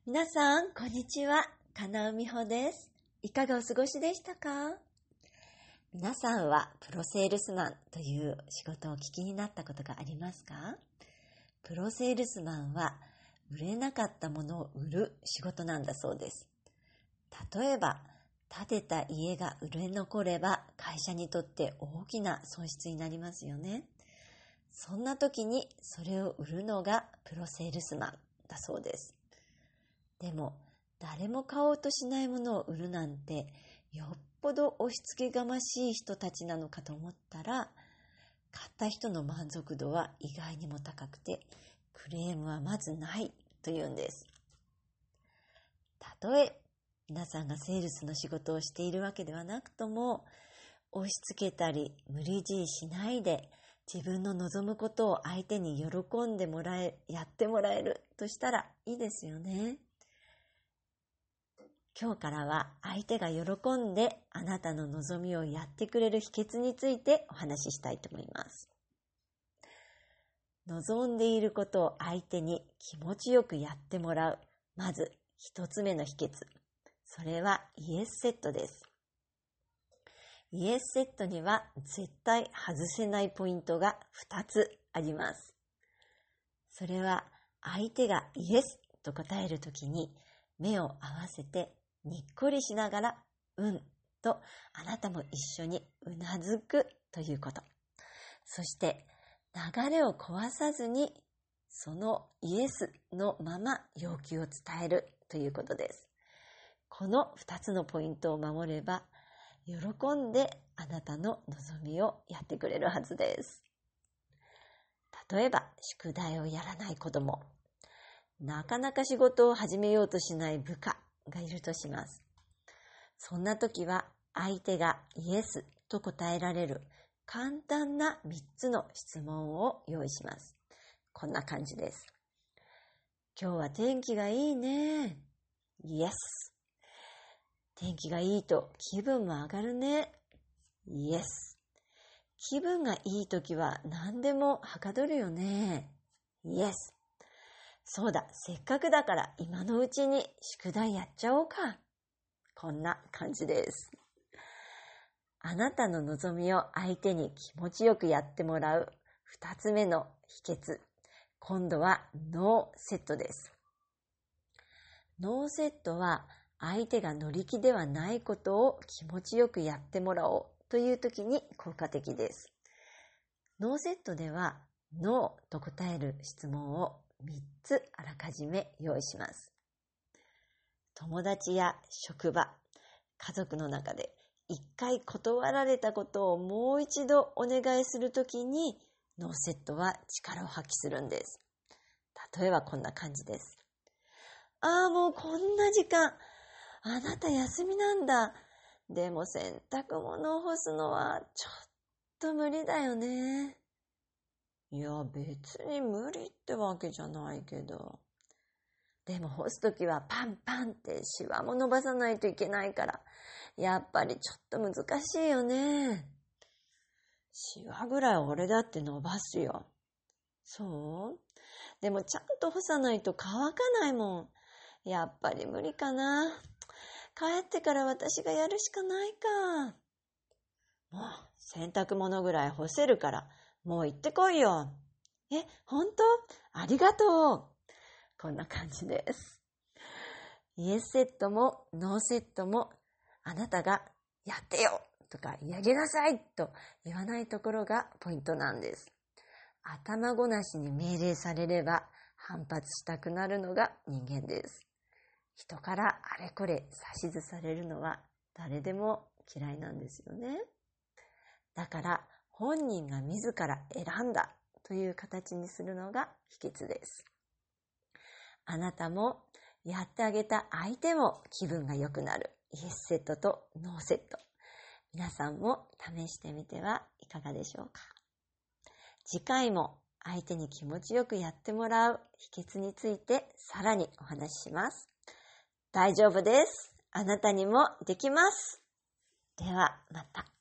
皆さん、こんにちは。金尾美穂です。いかがお過ごしでしたか？皆さんはプロセールスマンという仕事をお聞きになったことがありますか？プロセールスマンは売れなかったものを売る仕事なんだそうです。例えば、建てた家が売れ残れば会社にとって大きな損失になりますよね。そんな時にそれを売るのがプロセールスマンだそうです。でも、誰も買おうとしないものを売るなんて、よっぽど押し付けがましい人たちなのかと思ったら、買った人の満足度は意外にも高くて、クレームはまずないというんです。たとえ、皆さんがセールスの仕事をしているわけではなくとも、押し付けたり無理強いしないで、自分の望むことを相手に喜んでやってもらえるとしたらいいですよね。今日からは相手が喜んであなたの望みをやってくれる秘訣についてお話ししたいと思います。望んでいることを相手に気持ちよくやってもらう。まず一つ目の秘訣。それはイエスセットです。イエスセットには絶対外せないポイントが2つあります。それは相手がイエスと答えるときに目を合わせてにっこりしながら、うんとあなたも一緒にうなずくということ。そして流れを壊さずにそのイエスのまま要求を伝えるということです。この2つのポイントを守れば、喜んであなたの望みをやってくれるはずです。例えば、宿題をやらない子供、なかなか仕事を始めようとしない部下がいるとします。そんな時は相手がイエスと答えられる簡単な3つの質問を用意します。こんな感じです。今日は天気がいいね。イエス。天気がいいと気分も上がるね。イエス。気分がいい時は何でもはかどるよね。イエス。そうだ、せっかくだから今のうちに宿題やっちゃおうか。こんな感じです。あなたの望みを相手に気持ちよくやってもらう2つ目の秘訣。今度はノーセットです。ノーセットは相手が乗り気ではないことを気持ちよくやってもらおうという時に効果的です。ノーセットではノーと答える質問を3つあらかじめ用意します。友達や職場、家族の中で一回断られたことをもう一度お願いするときにノーセットは力を発揮するんです。例えばこんな感じです。もうこんな時間。あなた休みなんだ。でも洗濯物を干すのはちょっと無理だよね。いや別に無理ってわけじゃないけど。でも干すときはパンパンってシワも伸ばさないといけないから、やっぱりちょっと難しいよね。シワぐらい俺だって伸ばすよ。そう？でもちゃんと干さないと乾かないもん。やっぱり無理かな。帰ってから私がやるしかないか。もう洗濯物ぐらい干せるから、もう行ってこいよ。本当？ありがとう。こんな感じです。イエスセットもノーセットもあなたがやってよとかやりなさいと言わないところがポイントなんです。頭ごなしに命令されれば反発したくなるのが人間です。人からあれこれ指図されるのは誰でも嫌いなんですよね。だから本人が自ら選んだという形にするのが秘訣です。あなたもやってあげた相手も気分が良くなるイエスセットとノーセット。皆さんも試してみてはいかがでしょうか。次回も相手に気持ちよくやってもらう秘訣についてさらにお話しします。大丈夫です。あなたにもできます。ではまた。